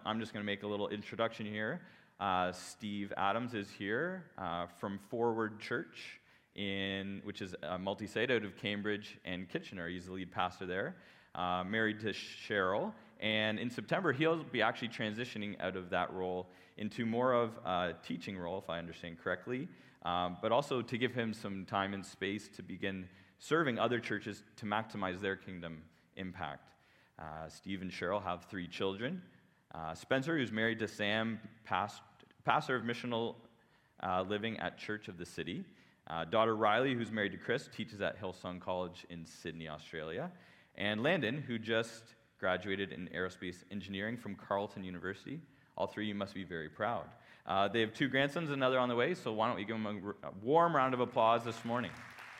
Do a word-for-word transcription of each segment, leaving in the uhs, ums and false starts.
I'm just going to make a little introduction here. Uh, Steve Adams is here uh, from Forward Church, in which is a multi-site out of Cambridge and Kitchener. He's the lead pastor there, uh, married to Cheryl. And in September, he'll be actually transitioning out of that role into more of a teaching role, if I understand correctly, um, but also to give him some time and space to begin serving other churches to maximize their kingdom impact. Uh, Steve and Cheryl have three children. Uh, Spencer, who's married to Sam, past, pastor of missional uh, living at Church of the City. Uh, daughter Riley, who's married to Chris, teaches at Hillsong College in Sydney, Australia. And Landon, who just graduated in aerospace engineering from Carleton University. All three, you must be very proud. Uh, they have two grandsons, another on the way, so why don't we give them a, a warm round of applause this morning.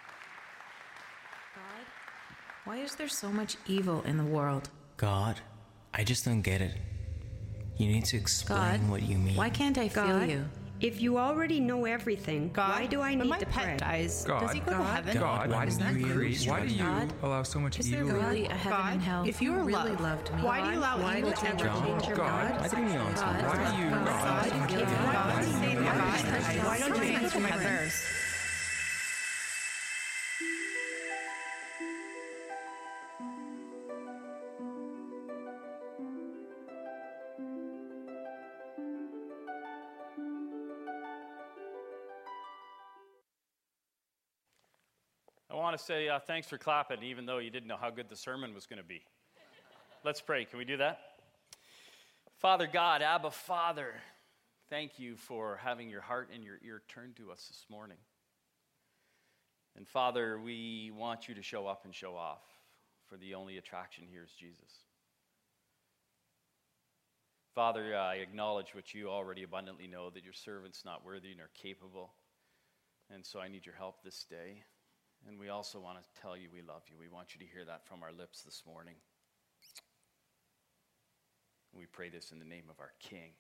God, why is there so much evil in the world? God, I just don't get it. You need to explain God, what you mean. Why can't I feel God, you? if you already know everything, God, why do I when need my to pet pray? dies, God, does he go God, to heaven? God, why Is do that you really create? Why do you God? allow so much Is there evil? really a heaven God, and hell? if you are really love, loved me, why do you allow why evil did to you enter change into your your God, mind? I didn't answer. God, Why do you- God, God, why did you If give you me want God? to save your Why God, did you why don't you change answer my my prayers? I want to say uh, thanks for clapping, even though you didn't know how good the sermon was going to be. Let's pray. Can we do that? Father God, Abba Father, thank you for having your heart and your ear turned to us this morning. And Father, we want you to show up and show off, for the only attraction here is Jesus. Father, I acknowledge what you already abundantly know, that your servant's not worthy nor capable. And so I need your help this day. And we also want to tell you we love you. We want you to hear that from our lips this morning. We pray this in the name of our King,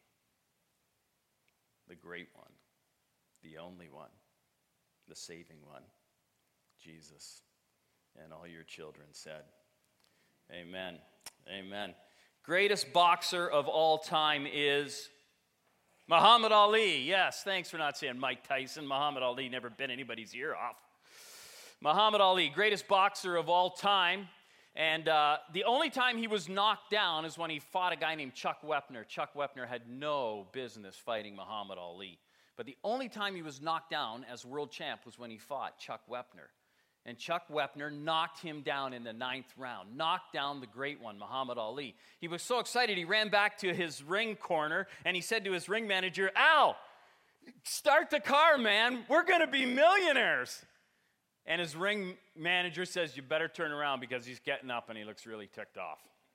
the great one, the only one, the saving one, Jesus. And all your children said, amen, amen. Greatest boxer of all time is Muhammad Ali. Yes, thanks for not saying Mike Tyson. Muhammad Ali never bit anybody's ear off. Muhammad Ali, greatest boxer of all time. And uh, the only time he was knocked down is when he fought a guy named Chuck Wepner. Chuck Wepner had no business fighting Muhammad Ali. But the only time he was knocked down as world champ was when he fought Chuck Wepner. And Chuck Wepner knocked him down in the ninth round, knocked down the great one, Muhammad Ali. He was so excited, he ran back to his ring corner, and he said to his ring manager, Al, start the car, man. We're going to be millionaires. And his ring manager says, you better turn around because he's getting up and he looks really ticked off.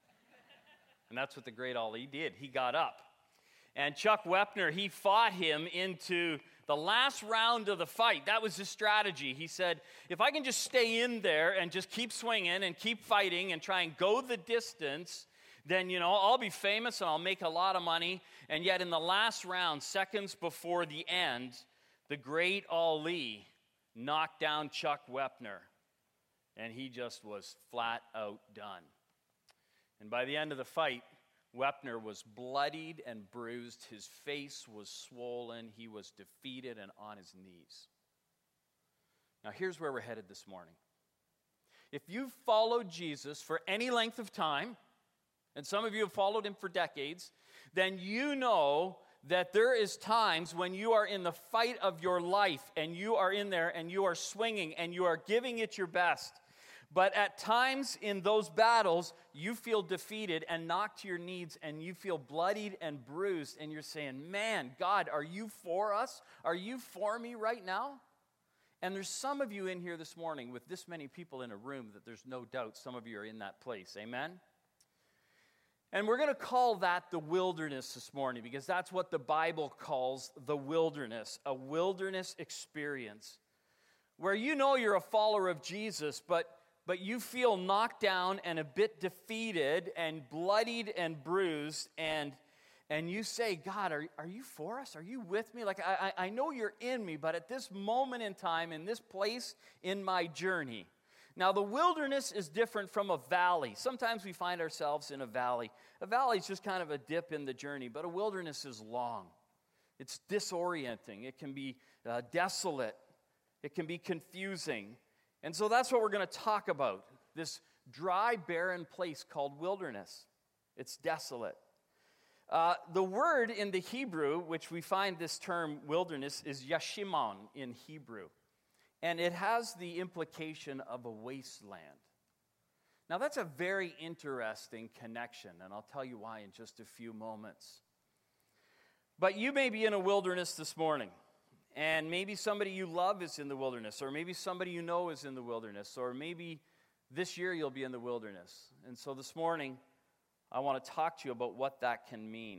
And that's what the great Ali did. He got up. And Chuck Wepner, he fought him into the last round of the fight. That was his strategy. He said, if I can just stay in there and just keep swinging and keep fighting and try and go the distance, then, you know, I'll be famous and I'll make a lot of money. And yet in the last round, seconds before the end, the great Ali knocked down Chuck Wepner, and he just was flat out done. And by the end of the fight, Wepner was bloodied and bruised. His face was swollen. He was defeated and on his knees. Now, here's where we're headed this morning. If you've followed Jesus for any length of time, and some of you have followed him for decades, then you know that there is times when you are in the fight of your life and you are in there and you are swinging and you are giving it your best. But at times in those battles, you feel defeated and knocked to your knees and you feel bloodied and bruised and you're saying, man, God, are you for us? Are you for me right now? And there's some of you in here this morning with this many people in a room that there's no doubt some of you are in that place. Amen? And we're going to call that the wilderness this morning because that's what the Bible calls the wilderness, a wilderness experience where you know you're a follower of Jesus, but, but you feel knocked down and a bit defeated and bloodied and bruised, and, and you say, God, are, are you for us? Are you with me? Like, I, I know you're in me, but at this moment in time, in this place in my journey, Now, the wilderness is different from a valley. Sometimes we find ourselves in a valley. A valley is just kind of a dip in the journey, but a wilderness is long. It's disorienting. It can be uh, desolate. It can be confusing. And so that's what we're going to talk about, this dry, barren place called wilderness. It's desolate. Uh, the word in the Hebrew, which we find this term wilderness, is yashimon in Hebrew. And it has the implication of a wasteland. Now, that's a very interesting connection, and I'll tell you why in just a few moments. But you may be in a wilderness this morning, and maybe somebody you love is in the wilderness, or maybe somebody you know is in the wilderness, or maybe this year you'll be in the wilderness. And so this morning, I want to talk to you about what that can mean.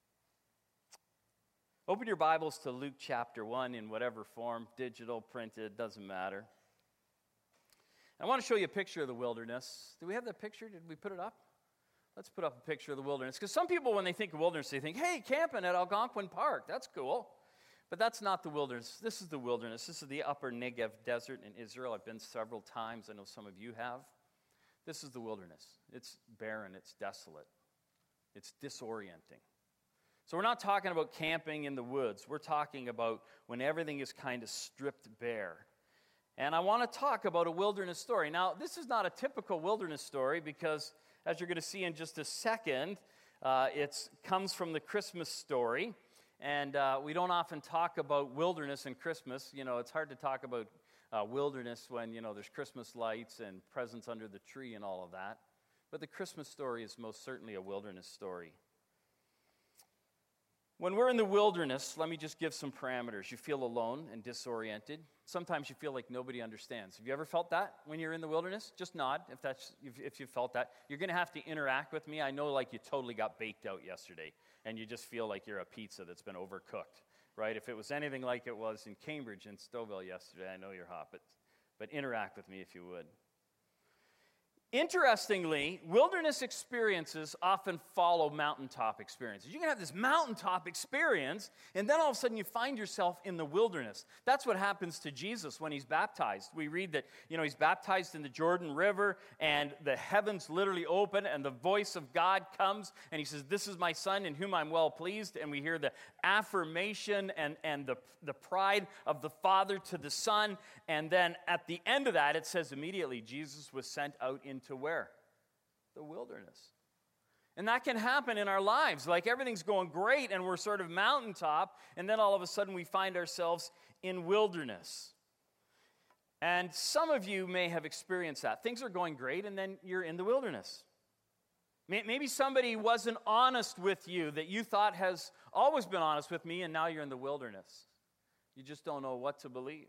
Open your Bibles to Luke chapter one in whatever form, digital, printed, doesn't matter. I want to show you a picture of the wilderness. Do we have that picture? Did we put it up? Let's put up a picture of the wilderness. Because some people, when they think of wilderness, they think, hey, camping at Algonquin Park, that's cool. But that's not the wilderness. This is the wilderness. This is the upper Negev desert in Israel. I've been several times. I know some of you have. This is the wilderness. It's barren. It's desolate. It's disorienting. So we're not talking about camping in the woods. We're talking about when everything is kind of stripped bare. And I want to talk about a wilderness story. Now, this is not a typical wilderness story because, as you're going to see in just a second, uh, it comes from the Christmas story. And uh, we don't often talk about wilderness and Christmas. You know, it's hard to talk about uh, wilderness when, you know, there's Christmas lights and presents under the tree and all of that. But the Christmas story is most certainly a wilderness story. When we're in the wilderness, let me just give some parameters. You feel alone and disoriented. Sometimes you feel like nobody understands. Have you ever felt that when you're in the wilderness? Just nod if that's if, if you felt that. You're going to have to interact with me. I know like you totally got baked out yesterday, and you just feel like you're a pizza that's been overcooked, right? If it was anything like it was in Cambridge and Stouffville yesterday, I know you're hot, but, but interact with me if you would. Interestingly, wilderness experiences often follow mountaintop experiences. You can have this mountaintop experience, and then all of a sudden you find yourself in the wilderness. That's what happens to Jesus when he's baptized. We read that, you know, he's baptized in the Jordan River, and the heavens literally open, and the voice of God comes, and he says, "This is my son in whom I'm well pleased." And we hear the affirmation and, and the, the pride of the Father to the Son. And then at the end of that, it says immediately Jesus was sent out into to where? The wilderness. And that can happen in our lives. Like everything's going great and we're sort of mountaintop, and then all of a sudden we find ourselves in wilderness. And some of you may have experienced that. Things are going great and then you're in the wilderness. Maybe somebody wasn't honest with you that you thought has always been honest with me, and now you're in the wilderness. You just don't know what to believe.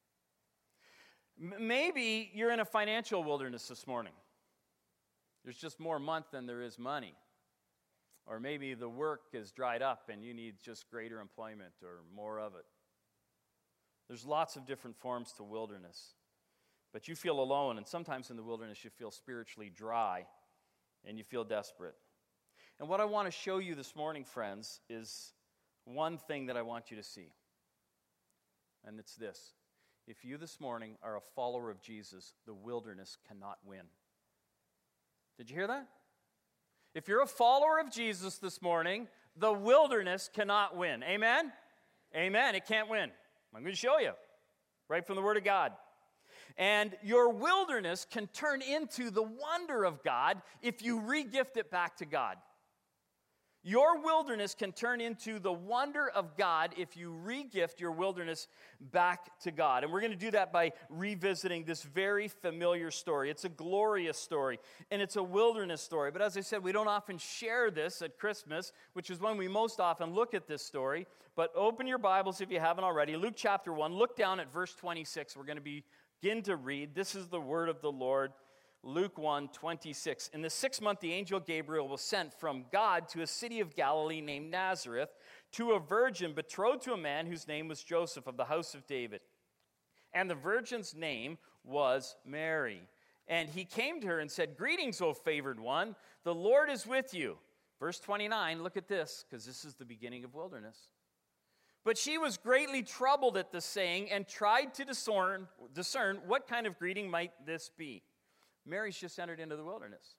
Maybe you're in a financial wilderness this morning. There's just more month than there is money. Or maybe the work is dried up and you need just greater employment or more of it. There's lots of different forms to wilderness. But you feel alone, and sometimes in the wilderness you feel spiritually dry and you feel desperate. And what I want to show you this morning, friends, is one thing that I want you to see. And it's this. If you this morning are a follower of Jesus, the wilderness cannot win. Did you hear that? If you're a follower of Jesus this morning, the wilderness cannot win. Amen? Amen. It can't win. I'm going to show you right from the Word of God. And your wilderness can turn into the wonder of God if you re-gift it back to God. Your wilderness can turn into the wonder of God if you re-gift your wilderness back to God. And we're going to do that by revisiting this very familiar story. It's a glorious story, and it's a wilderness story. But as I said, we don't often share this at Christmas, which is when we most often look at this story. But open your Bibles if you haven't already. Luke chapter one, look down at verse twenty-six. We're going to begin to read. This is the word of the Lord. Luke one, twenty-six. In the sixth month, the angel Gabriel was sent from God to a city of Galilee named Nazareth to a virgin betrothed to a man whose name was Joseph of the house of David. And the virgin's name was Mary. And he came to her and said, "Greetings, O favored one, the Lord is with you." Verse twenty-nine, look at this, because this is the beginning of wilderness. But she was greatly troubled at the saying and tried to discern, discern what kind of greeting might this be. Mary's just entered into the wilderness.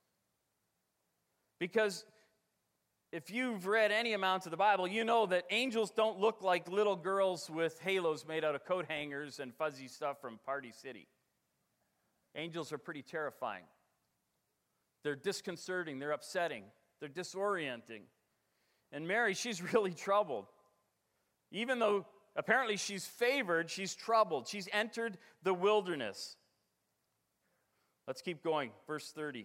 Because if you've read any amount of the Bible, you know that angels don't look like little girls with halos made out of coat hangers and fuzzy stuff from Party City. Angels are pretty terrifying. They're disconcerting, they're upsetting, they're disorienting. And Mary, she's really troubled. Even though apparently she's favored, she's troubled. She's entered the wilderness. Let's keep going. Verse thirty.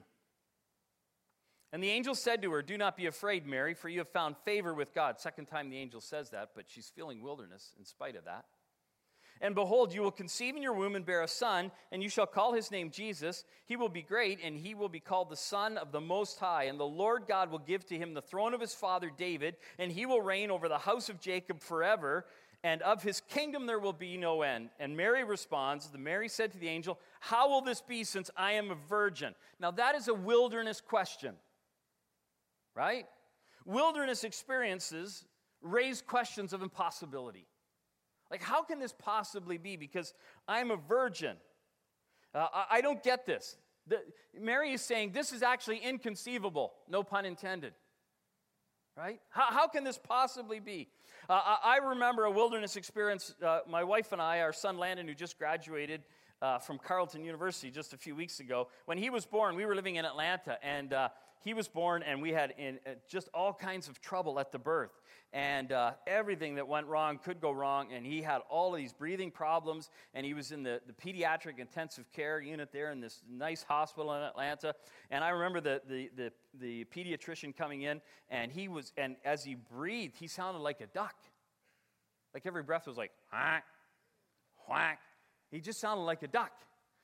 And the angel said to her, "Do not be afraid, Mary, for you have found favor with God." Second time the angel says that, but she's feeling wilderness in spite of that. "And behold, you will conceive in your womb and bear a son, and you shall call his name Jesus. He will be great, and he will be called the Son of the Most High. And the Lord God will give to him the throne of his father David, and he will reign over the house of Jacob forever, and of his kingdom there will be no end." And Mary responds, the Mary said to the angel, "How will this be since I am a virgin?" Now that is a wilderness question, right? Wilderness experiences raise questions of impossibility. Like, how can this possibly be? Because I'm a virgin. Uh, I, I don't get this. The, Mary is saying this is actually inconceivable, no pun intended. Right? How, how can this possibly be? Uh, I, I remember a wilderness experience. Uh, my wife and I, our son Landon, who just graduated uh, from Carleton University just a few weeks ago, when he was born, we were living in Atlanta, and uh, he was born, and we had in, uh, just all kinds of trouble at the birth. And uh, everything that went wrong could go wrong, and he had all of these breathing problems, and he was in the, the pediatric intensive care unit there in this nice hospital in Atlanta. And I remember the, the, the, the pediatrician coming in, and he was, and as he breathed, he sounded like a duck. Like every breath was like, whack, whack. He just sounded like a duck.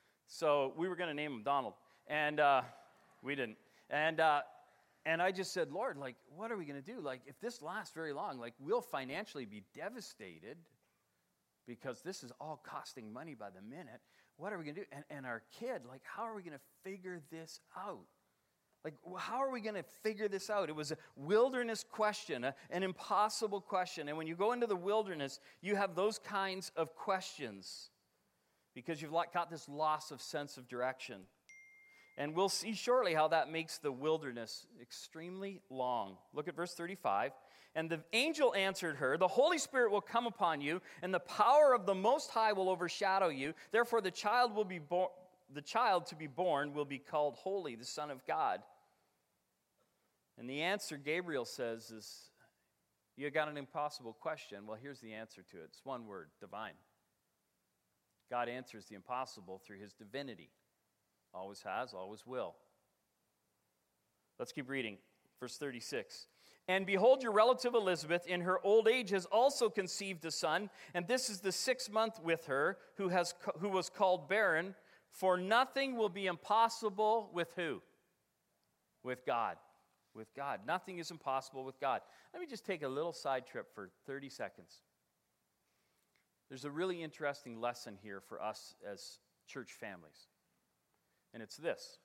So we were going to name him Donald, and uh, we didn't. And uh, and I just said, "Lord, like, what are we going to do? Like, if this lasts very long, like, we'll financially be devastated because this is all costing money by the minute. What are we going to do? And, and our kid, like, how are we going to figure this out? Like, how are we going to figure this out?" It was a wilderness question, a, an impossible question. And when you go into the wilderness, you have those kinds of questions because you've got this loss of sense of direction. And we'll see shortly how that makes the wilderness extremely long. Look at verse thirty-five. "And the angel answered her, 'The Holy Spirit will come upon you, and the power of the Most High will overshadow you. Therefore the child will be born, the child to be born will be called Holy, the Son of God.'" And the answer Gabriel says is, "You got an impossible question." Well, here's the answer to it. It's one word: divine. God answers the impossible through his divinity. Always has, always will. Let's keep reading. Verse thirty-six. "And behold, your relative Elizabeth in her old age has also conceived a son, and this is the sixth month with her, who has who was called barren, for nothing will be impossible with who? With God. With God. Nothing is impossible with God." Let me just take a little side trip for thirty seconds. There's a really interesting lesson here for us as church families. And it's this: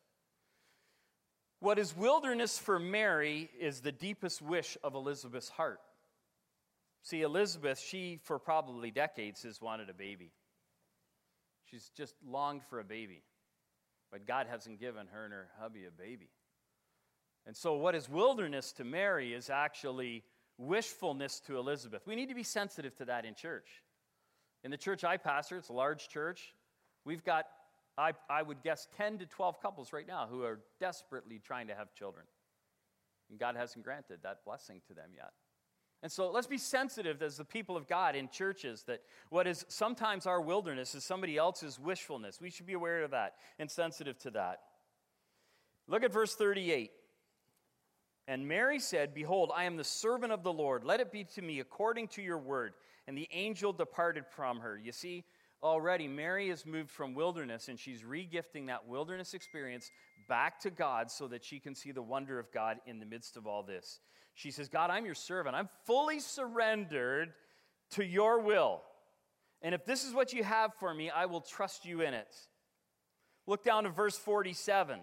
what is wilderness for Mary is the deepest wish of Elizabeth's heart. See, Elizabeth, she for probably decades has wanted a baby. She's just longed for a baby. But God hasn't given her and her hubby a baby. And so what is wilderness to Mary is actually wishfulness to Elizabeth. We need to be sensitive to that in church. In the church I pastor, it's a large church, we've got I, I would guess ten to twelve couples right now who are desperately trying to have children. And God hasn't granted that blessing to them yet. And so let's be sensitive as the people of God in churches that what is sometimes our wilderness is somebody else's wishfulness. We should be aware of that and sensitive to that. Look at verse thirty-eight. "And Mary said, 'Behold, I am the servant of the Lord. Let it be to me according to your word.' And the angel departed from her." You see, already Mary has moved from wilderness, and she's re-gifting that wilderness experience back to God so that she can see the wonder of God in the midst of all this. She says, "God, I'm your servant. I'm fully surrendered to your will. And if this is what you have for me, I will trust you in it." Look down to verse forty-seven.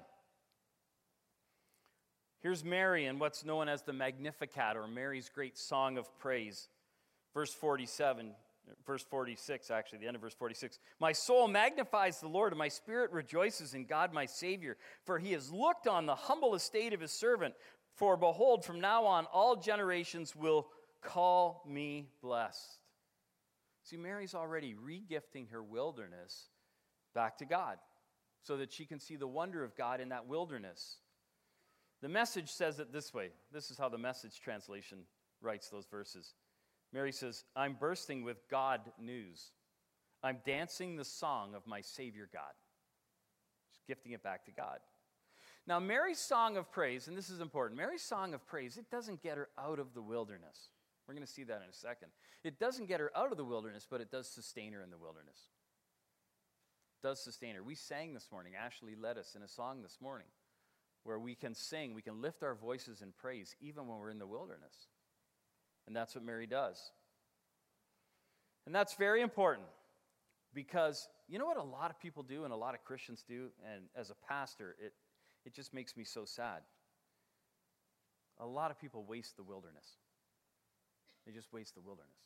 Here's Mary in what's known as the Magnificat, or Mary's great song of praise. Verse forty-seven, verse forty-six, actually, the end of verse forty-six. My soul magnifies the Lord, and my spirit rejoices in God my Savior, for he has looked on the humble estate of his servant. For behold, from now on, all generations will call me blessed. See, Mary's already regifting her wilderness back to God so that she can see the wonder of God in that wilderness. The Message says it this way. This is how the Message translation writes those verses. Mary says, I'm bursting with God news. I'm dancing the song of my Savior God. She's gifting it back to God. Now, Mary's song of praise, and this is important, Mary's song of praise, it doesn't get her out of the wilderness. We're going to see that in a second. It doesn't get her out of the wilderness, but it does sustain her in the wilderness. It does sustain her. We sang this morning. Ashley led us in a song this morning where we can sing, we can lift our voices in praise even when we're in the wilderness. And that's what Mary does. And that's very important because you know what a lot of people do and a lot of Christians do, and as a pastor, it, it just makes me so sad. A lot of people waste the wilderness. They just waste the wilderness.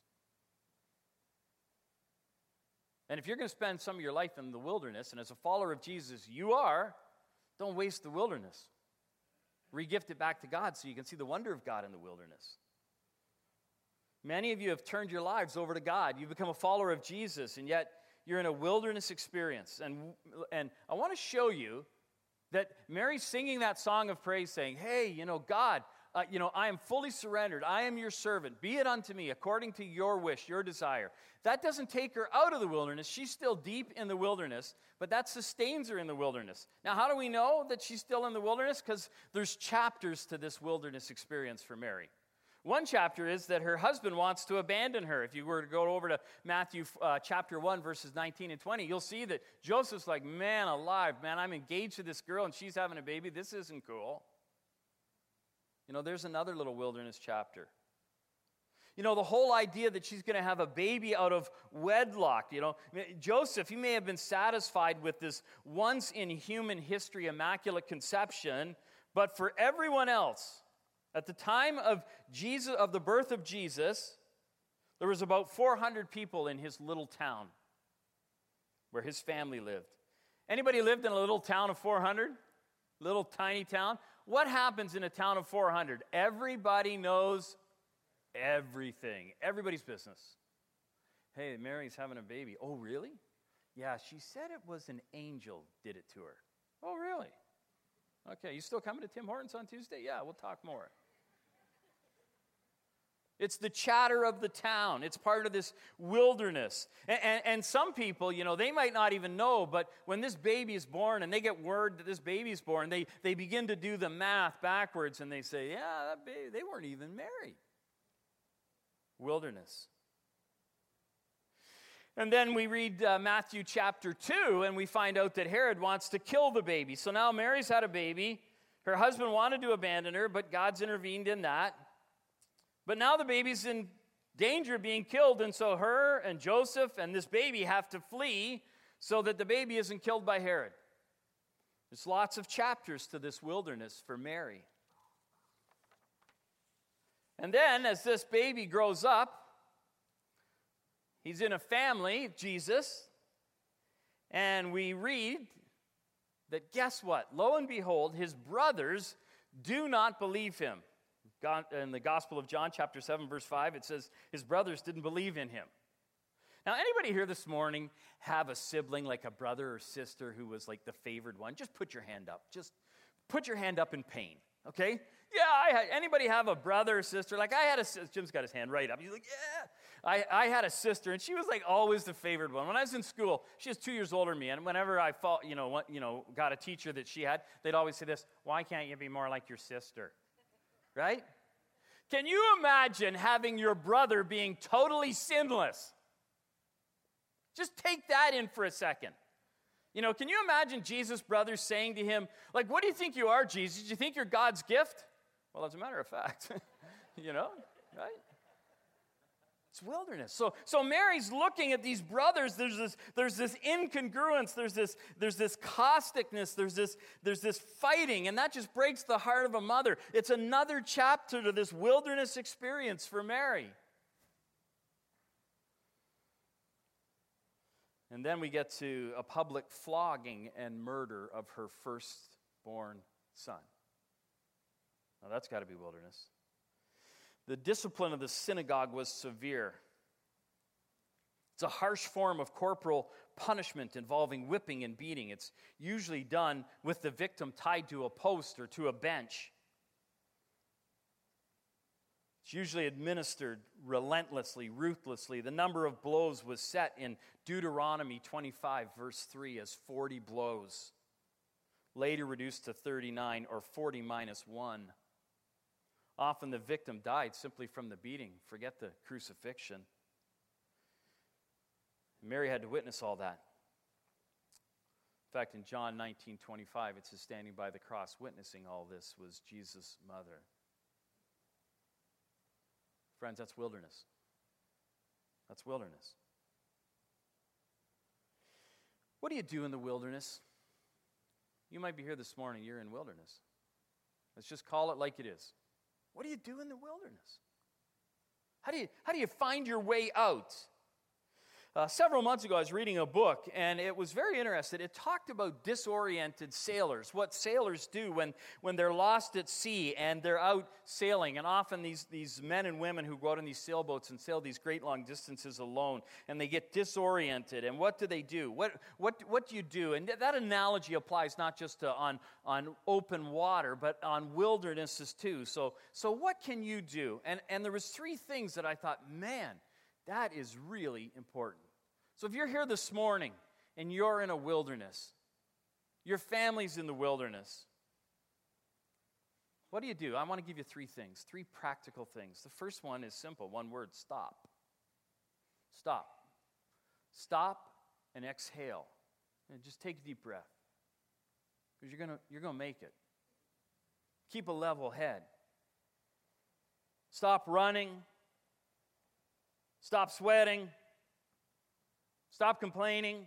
And if you're going to spend some of your life in the wilderness, and as a follower of Jesus you are, don't waste the wilderness. Regift it back to God so you can see the wonder of God in the wilderness. Many of you have turned your lives over to God. You've become a follower of Jesus, and yet you're in a wilderness experience. And, and I want to show you that Mary's singing that song of praise saying, hey, you know, God, uh, you know, I am fully surrendered. I am your servant. Be it unto me according to your wish, your desire. That doesn't take her out of the wilderness. She's still deep in the wilderness, but that sustains her in the wilderness. Now, how do we know that she's still in the wilderness? Because there's chapters to this wilderness experience for Mary. One chapter is that her husband wants to abandon her. If you were to go over to Matthew uh, chapter one, verses nineteen and twenty, you'll see that Joseph's like, man alive, man, I'm engaged to this girl and she's having a baby. This isn't cool. You know, there's another little wilderness chapter. You know, the whole idea that she's going to have a baby out of wedlock, you know. Joseph, he may have been satisfied with this once in human history immaculate conception, but for everyone else, at the time of Jesus, of the birth of Jesus, there was about four hundred people in his little town where his family lived. Anybody lived in a little town of four hundred? Little tiny town? What happens in a town of four hundred? Everybody knows everything. Everybody's business. Hey, Mary's having a baby. Oh, really? Yeah, she said it was an angel did it to her. Oh, really? Okay, you still coming to Tim Hortons on Tuesday? Yeah, we'll talk more. It's the chatter of the town. It's part of this wilderness. And, and, and some people, you know, they might not even know, but when this baby is born and they get word that this baby is born, they, they begin to do the math backwards and they say, yeah, that baby, they weren't even married. Wilderness. And then we read uh, Matthew chapter two, and we find out that Herod wants to kill the baby. So now Mary's had a baby. Her husband wanted to abandon her, but God's intervened in that. But now the baby's in danger of being killed, and so her and Joseph and this baby have to flee so that the baby isn't killed by Herod. There's lots of chapters to this wilderness for Mary. And then as this baby grows up, he's in a family, Jesus, and we read that guess what? Lo and behold, his brothers do not believe him. God, in the Gospel of John, chapter seven, verse five, it says his brothers didn't believe in him. Now, anybody here this morning have a sibling, like a brother or sister who was like the favored one? Just put your hand up. Just put your hand up in pain, okay? Yeah, I had, anybody have a brother or sister? Like I had a, Jim's got his hand right up. He's like, yeah. I, I had a sister, and she was like always the favored one. When I was in school, she was two years older than me, and whenever I fought, you know, what, you know, got a teacher that she had, they'd always say this, why can't you be more like your sister? Right? Can you imagine having your brother being totally sinless? Just take that in for a second. You know, can you imagine Jesus' brothers saying to him, like, what do you think you are, Jesus? Do you think you're God's gift? Well, as a matter of fact, you know, right? It's wilderness. So, so Mary's looking at these brothers. There's this, there's this incongruence. There's this, there's this causticness. There's this, there's this fighting, and that just breaks the heart of a mother. It's another chapter to this wilderness experience for Mary. And then we get to a public flogging and murder of her firstborn son. Now that's got to be wilderness. The discipline of the synagogue was severe. It's a harsh form of corporal punishment involving whipping and beating. It's usually done with the victim tied to a post or to a bench. It's usually administered relentlessly, ruthlessly. The number of blows was set in Deuteronomy twenty-five, verse three, as forty blows, later reduced to thirty-nine, or forty minus one. Often the victim died simply from the beating. Forget the crucifixion. Mary had to witness all that. In fact, in John nineteen twenty-five, it says, standing by the cross witnessing all this was Jesus' mother. Friends, that's wilderness. That's wilderness. What do you do in the wilderness? You might be here this morning, you're in wilderness. Let's just call it like it is. What do you do in the wilderness? How do you, how do you find your way out? Uh, several months ago, I was reading a book, and it was very interesting. It talked about disoriented sailors, what sailors do when, when they're lost at sea and they're out sailing. And often these, these men and women who go out on these sailboats and sail these great long distances alone, and they get disoriented. And what do they do? What, what, what do you do? And that analogy applies not just to on, on open water, but on wildernesses too. So, so what can you do? And, and there was three things that I thought, man, that is really important. So if you're here this morning and you're in a wilderness, your family's in the wilderness, what do you do? I want to give you three things, three practical things. The first one is simple, one word, stop. Stop. Stop and exhale. And just take a deep breath. Because you're going you're going to make it. Keep a level head. Stop running. Stop sweating. Stop complaining.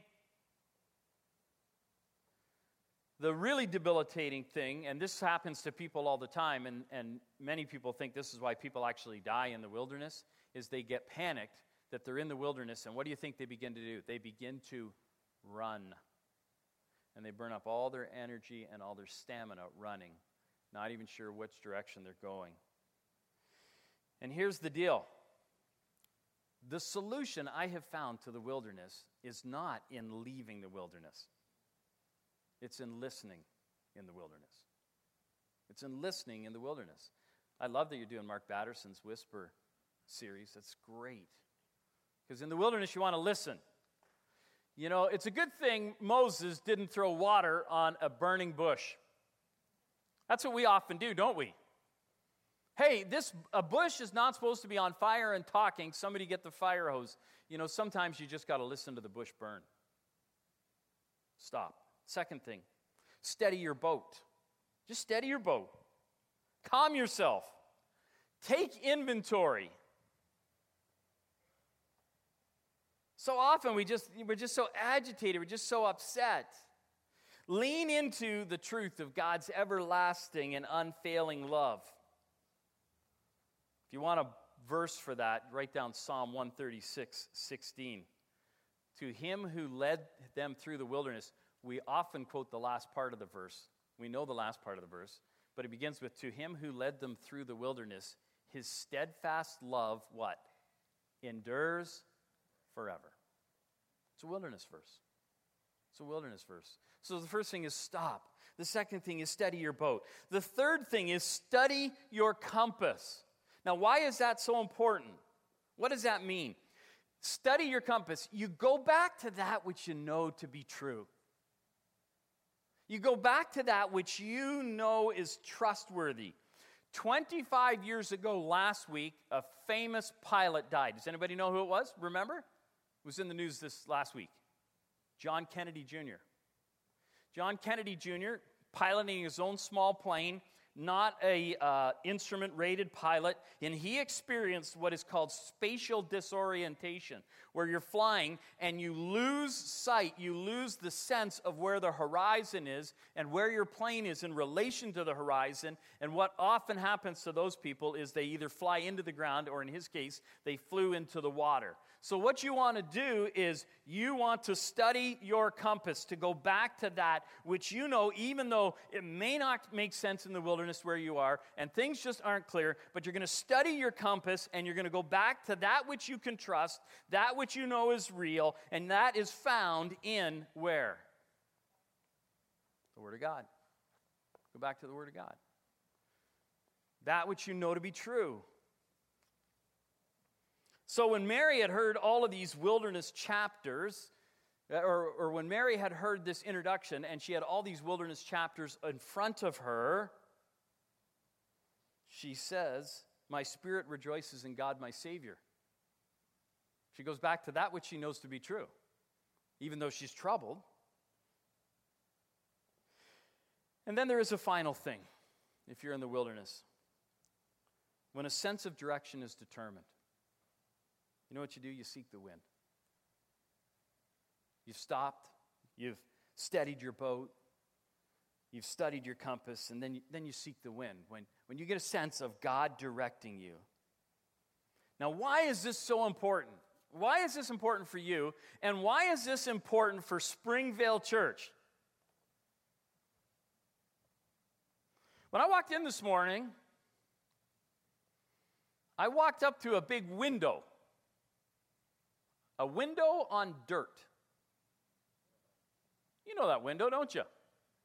The really debilitating thing, and this happens to people all the time, and, and many people think this is why people actually die in the wilderness, is they get panicked that they're in the wilderness, and what do you think they begin to do? They begin to run. And they burn up all their energy and all their stamina running, not even sure which direction they're going. And here's the deal. The solution I have found to the wilderness is not in leaving the wilderness. It's in listening in the wilderness. It's in listening in the wilderness. I love that you're doing Mark Batterson's Whisper series. That's great. Because in the wilderness, you want to listen. You know, it's a good thing Moses didn't throw water on a burning bush. That's what we often do, don't we? Hey, this a bush is not supposed to be on fire and talking. Somebody get the fire hose. You know, sometimes you just got to listen to the bush burn. Stop. Second thing, steady your boat. Just steady your boat. Calm yourself. Take inventory. So often we just we're just so agitated, we're just so upset. Lean into the truth of God's everlasting and unfailing love. If you want a verse for that, write down Psalm one thirty-six, sixteen. To him who led them through the wilderness, we often quote the last part of the verse. We know the last part of the verse, but it begins with, to him who led them through the wilderness, his steadfast love, what? Endures forever. It's a wilderness verse. It's a wilderness verse. So the first thing is stop. The second thing is steady your boat. The third thing is study your compass. Now, why is that so important? What does that mean? Study your compass. You go back to that which you know to be true. You go back to that which you know is trustworthy. twenty-five years ago last week, a famous pilot died. Does anybody know who it was? Remember? It was in the news this last week. John Kennedy Junior John Kennedy Junior, piloting his own small plane, not a uh, instrument-rated pilot, and he experienced what is called spatial disorientation, where you're flying and you lose sight, you lose the sense of where the horizon is and where your plane is in relation to the horizon. And what often happens to those people is they either fly into the ground, or in his case, they flew into the water. So what you want to do is you want to study your compass, to go back to that which you know, even though it may not make sense in the wilderness where you are, and things just aren't clear, but you're going to study your compass, and you're going to go back to that which you can trust, that which you know is real, and that is found in where? The Word of God. Go back to the Word of God. That which you know to be true. So when Mary had heard all of these wilderness chapters, or, or when Mary had heard this introduction and she had all these wilderness chapters in front of her, she says, "My spirit rejoices in God my Savior." She goes back to that which she knows to be true, even though she's troubled. And then there is a final thing, if you're in the wilderness. When a sense of direction is determined, you know what you do? You seek the wind. You've stopped, you've steadied your boat, you've studied your compass, and then you, then you seek the wind when, when you get a sense of God directing you. Now, why is this so important? Why is this important for you? And why is this important for Springvale Church? When I walked in this morning, I walked up to a big window. A window on dirt. You know that window, don't you?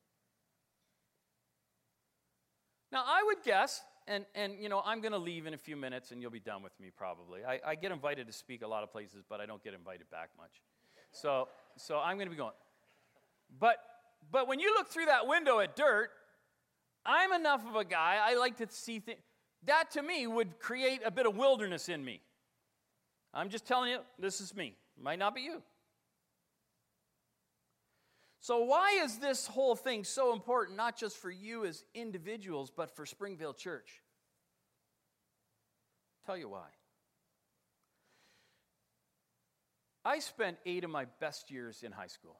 Now, I would guess, and, and you know, I'm going to leave in a few minutes, and you'll be done with me probably. I, I get invited to speak a lot of places, but I don't get invited back much. So, so I'm going to be going. But, but when you look through that window at dirt, I'm enough of a guy, I like to see things. That, to me, would create a bit of wilderness in me. I'm just telling you, this is me. It might not be you. So why is this whole thing so important, not just for you as individuals, but for Springvale Church? I'll tell you why. I spent eight of my best years in high school.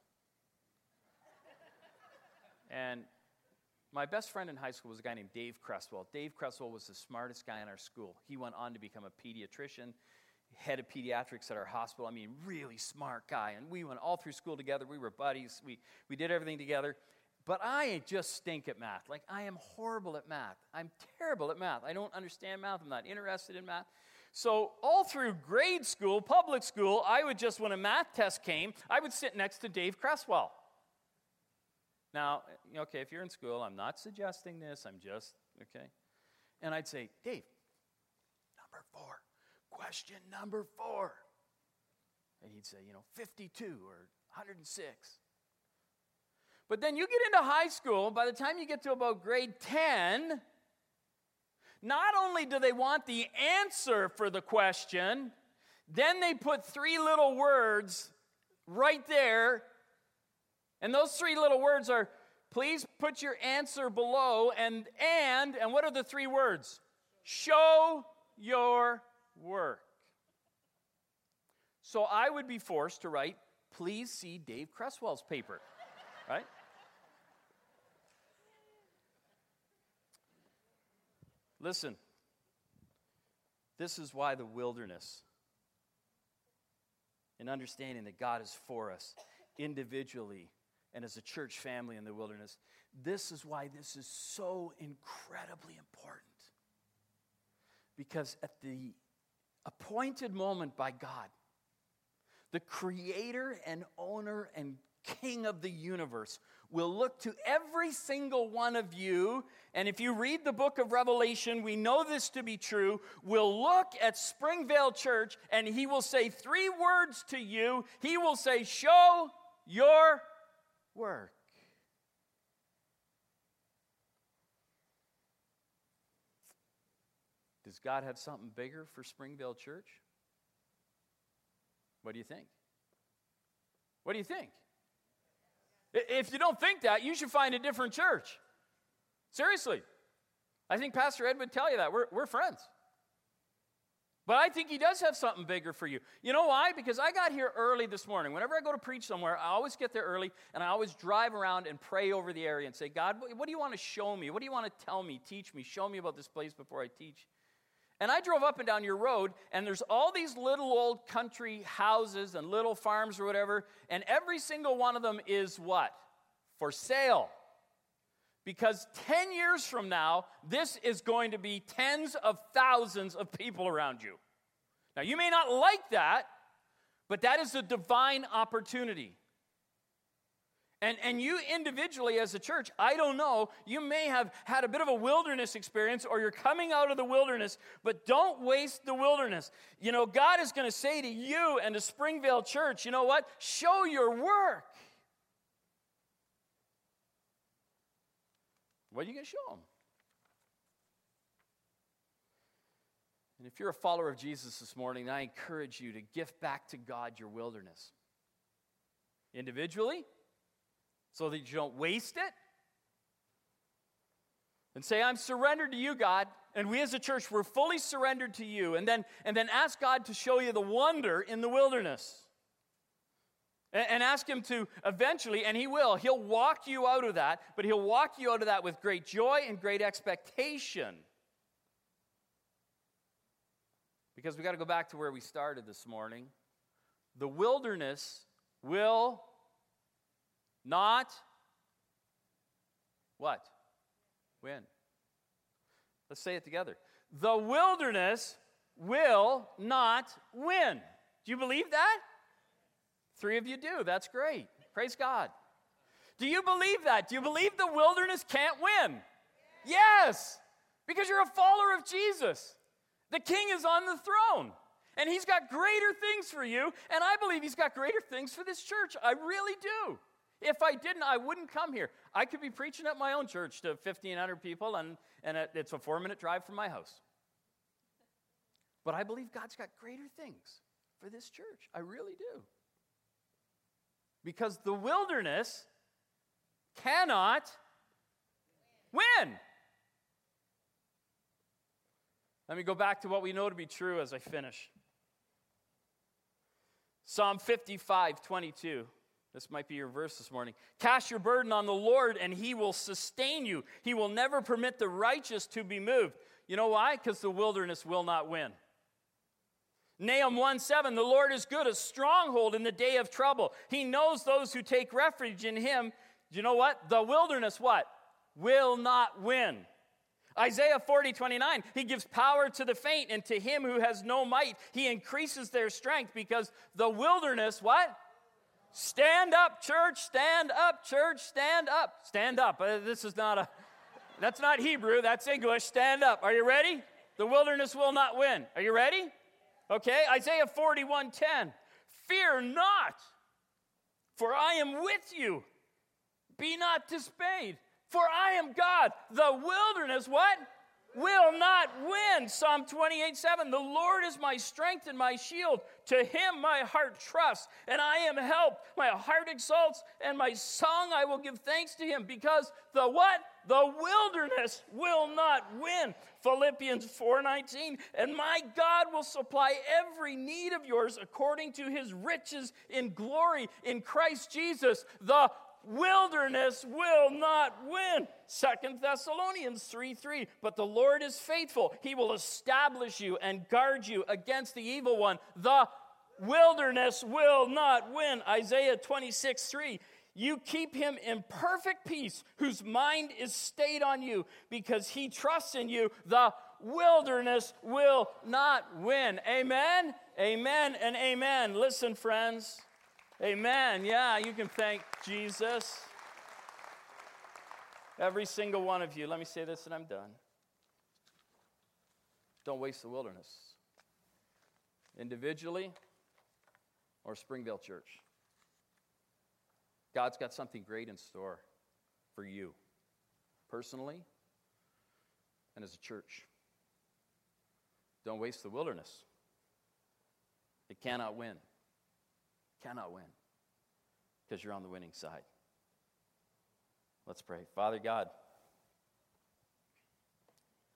And my best friend in high school was a guy named Dave Cresswell. Dave Cresswell was the smartest guy in our school. He went on to become a pediatrician, head of pediatrics at our hospital. I mean, really smart guy. And we went all through school together. We were buddies. We, we did everything together. But I just stink at math. Like, I am horrible at math. I'm terrible at math. I don't understand math. I'm not interested in math. So all through grade school, public school, I would just, when a math test came, I would sit next to Dave Cresswell. Now, okay, if you're in school, I'm not suggesting this. I'm just, okay. And I'd say, Dave, number four. Question number four. And he'd say, you know, fifty-two or one hundred six. But then you get into high school, by the time you get to about grade ten, not only do they want the answer for the question, then they put three little words right there. And those three little words are, please put your answer below, and, and, and what are the three words? Show your work. So I would be forced to write, please see Dave Cresswell's paper, right? Listen, this is why the wilderness, in understanding that God is for us individually and as a church family in the wilderness, this is why this is so incredibly important. Because at the appointed moment by God, the creator and owner and king of the universe will look to every single one of you, and if you read the book of Revelation, we know this to be true, will look at Springvale Church and he will say three words to you. He will say, show your work. Does God have something bigger for Springvale Church? What do you think? What do you think? If you don't think that, you should find a different church. Seriously. I think Pastor Ed would tell you that. We're, we're friends. But I think he does have something bigger for you. You know why? Because I got here early this morning. Whenever I go to preach somewhere, I always get there early, and I always drive around and pray over the area and say, God, what do you want to show me? What do you want to tell me, teach me, show me about this place before I teach? And I drove up and down your road, and there's all these little old country houses and little farms or whatever, and every single one of them is what? For sale. Because ten years from now, this is going to be tens of thousands of people around you. Now, you may not like that, but that is a divine opportunity. And, and you individually as a church, I don't know, you may have had a bit of a wilderness experience or you're coming out of the wilderness, but don't waste the wilderness. You know, God is going to say to you and to Springvale Church, you know what? Show your work. What are you going to show them? And if you're a follower of Jesus this morning, I encourage you to gift back to God your wilderness. Individually, so that you don't waste it. And say, I'm surrendered to you, God. And we as a church, we're fully surrendered to you. And then, and then ask God to show you the wonder in the wilderness. And ask him to eventually, and he will, he'll walk you out of that, but he'll walk you out of that with great joy and great expectation. Because we got to go back to where we started this morning. The wilderness will not, what? Win. Let's say it together. The wilderness will not win. Do you believe that? Three of you do. That's great. Praise God. Do you believe that? Do you believe the wilderness can't win? Yes. Because you're a follower of Jesus. The King is on the throne. And he's got greater things for you. And I believe he's got greater things for this church. I really do. If I didn't, I wouldn't come here. I could be preaching at my own church to fifteen hundred people, and, and it's a four-minute drive from my house. But I believe God's got greater things for this church. I really do. Because the wilderness cannot win. Let me go back to what we know to be true as I finish. Psalm fifty-five twenty-two. This might be your verse this morning. Cast your burden on the Lord, and he will sustain you. He will never permit the righteous to be moved. You know why? Because the wilderness will not win. Nahum one seven, the Lord is good, a stronghold in the day of trouble. He knows those who take refuge in him. You know what? The wilderness, what? Will not win. Isaiah forty twenty-nine, he gives power to the faint, and to him who has no might, he increases their strength, because the wilderness, what? Stand up, church, stand up, church, stand up. Stand up. Uh, this is not a, that's not Hebrew, that's English. Stand up. Are you ready? The wilderness will not win. Are you ready? Okay, Isaiah forty-one ten. Fear not, for I am with you. Be not dismayed, for I am God. The wilderness, what? Will not win. Psalm twenty-eight seven. The Lord is my strength and my shield. To him my heart trusts, and I am helped. My heart exalts, and my song I will give thanks to him, because the what? The wilderness will not win. Philippians four nineteen. And my God will supply every need of yours according to his riches in glory in Christ Jesus. The wilderness will not win. Second Thessalonians three three. But the Lord is faithful. He will establish you and guard you against the evil one. The wilderness will not win. Isaiah twenty-six three. You keep him in perfect peace, whose mind is stayed on you, because he trusts in you. The wilderness will not win. Amen, amen, and amen. Listen, friends. Amen. Yeah, you can thank Jesus. Every single one of you. Let me say this and I'm done. Don't waste the wilderness. Individually or Springvale Church. God's got something great in store for you, personally and as a church. Don't waste the wilderness. It cannot win. Cannot win. Because you're on the winning side. Let's pray. Father God,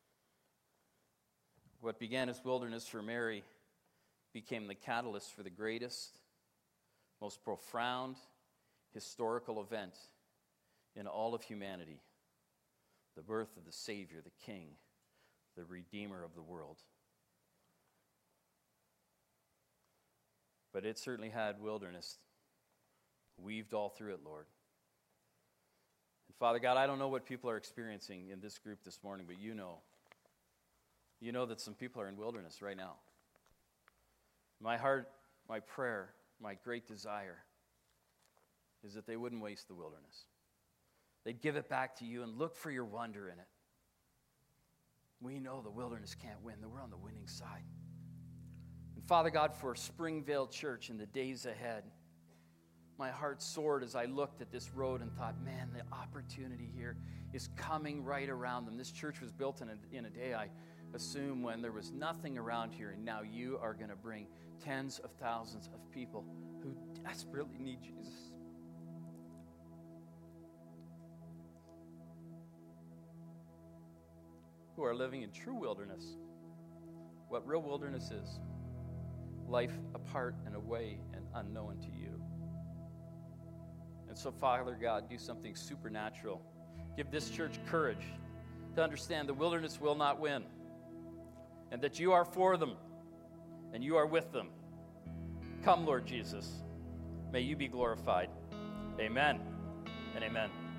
What began as wilderness for Mary became the catalyst for the greatest, most profound historical event in all of humanity, the birth of the Savior, the King, the Redeemer of the world. But it certainly had wilderness weaved all through it, Lord. And Father God, I don't know what people are experiencing in this group this morning, but you know. You know that some people are in wilderness right now. My heart, my prayer, my great desire is that they wouldn't waste the wilderness. They'd give it back to you and look for your wonder in it. We know the wilderness can't win, that we're on the winning side. And Father God, for Springvale Church in the days ahead, my heart soared as I looked at this road and thought, man, the opportunity here is coming right around them. This church was built in a, in a day, I assume, when there was nothing around here, and now you are going to bring tens of thousands of people who desperately need Jesus. Who are living in true wilderness. What real wilderness is. Life apart and away and unknown to you. And so, Father God, do something supernatural. Give this church courage to understand the wilderness will not win, and that you are for them, and you are with them. Come, Lord Jesus. May you be glorified. Amen and amen.